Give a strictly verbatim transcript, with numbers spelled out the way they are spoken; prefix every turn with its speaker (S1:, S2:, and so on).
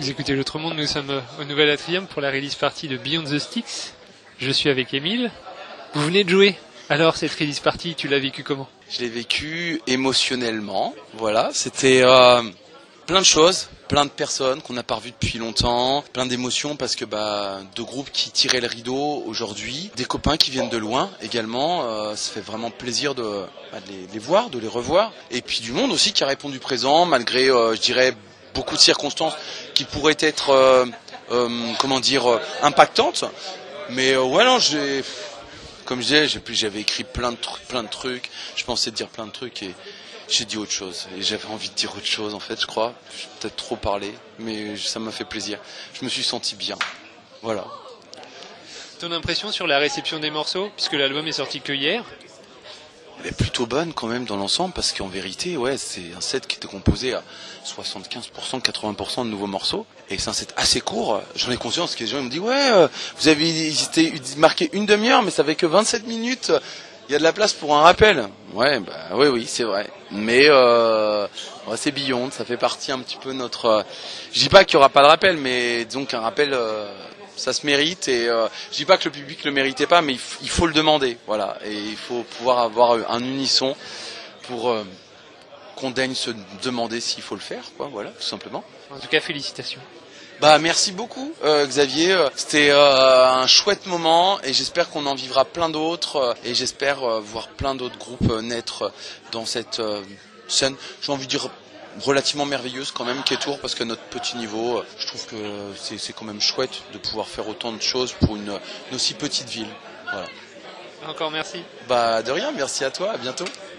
S1: Vous écoutez l'autre monde, nous sommes au Nouvel Atrium pour la release party de Beyond the Sticks. Je suis avec Émile. Vous venez de jouer. Alors cette release party, tu l'as vécu comment?
S2: Je l'ai vécu émotionnellement. Voilà, c'était euh, plein de choses, plein de personnes qu'on n'a pas revues depuis longtemps, plein d'émotions parce que bah deux groupes qui tiraient le rideau aujourd'hui, des copains qui viennent de loin également. Euh, ça fait vraiment plaisir de, bah, de, les, de les voir, de les revoir. Et puis du monde aussi qui a répondu présent malgré, euh, je dirais, beaucoup de circonstances qui pourraient être, euh, euh, comment dire, euh, impactantes. Mais euh, ouais non, j'ai, comme je disais, j'avais écrit plein de trucs, plein de trucs. Je pensais dire plein de trucs et j'ai dit autre chose. Et j'avais envie de dire autre chose en fait, je crois. J'ai peut-être trop parlé, mais ça m'a fait plaisir. Je me suis senti bien. Voilà.
S1: Ton impression sur la réception des morceaux, puisque l'album est sorti que hier?
S2: Elle est plutôt bonne quand même dans l'ensemble parce qu'en vérité, ouais, c'est un set qui était composé à soixante-quinze pour cent, quatre-vingts pour cent de nouveaux morceaux et c'est un set assez court. J'en ai conscience que les gens ils me disent ouais, euh, vous avez hésité, marqué une demi-heure, mais ça fait que vingt-sept minutes. Il y a de la place pour un rappel. Ouais, bah oui, oui, c'est vrai. Mais euh, ouais, c'est Beyond, ça fait partie un petit peu de notre. Euh, je dis pas qu'il y aura pas de rappel, mais disons qu'un rappel. Euh, ça se mérite et euh, je dis pas que le public le méritait pas, mais il, f- il faut le demander, voilà, et il faut pouvoir avoir un unisson pour euh, qu'on daigne se demander s'il faut le faire, quoi, voilà, tout simplement.
S1: En tout cas, félicitations.
S2: Bah merci beaucoup euh, Xavier, c'était euh, un chouette moment et j'espère qu'on en vivra plein d'autres euh, et j'espère euh, voir plein d'autres groupes euh, naître euh, dans cette euh, scène, j'ai envie de dire relativement merveilleuse quand même qu'est Tours parce que notre petit niveau, euh, je trouve que c'est, c'est quand même chouette de pouvoir faire autant de choses pour une, une aussi petite ville. Voilà.
S1: Encore merci.
S2: Bah de rien, merci à toi, à bientôt.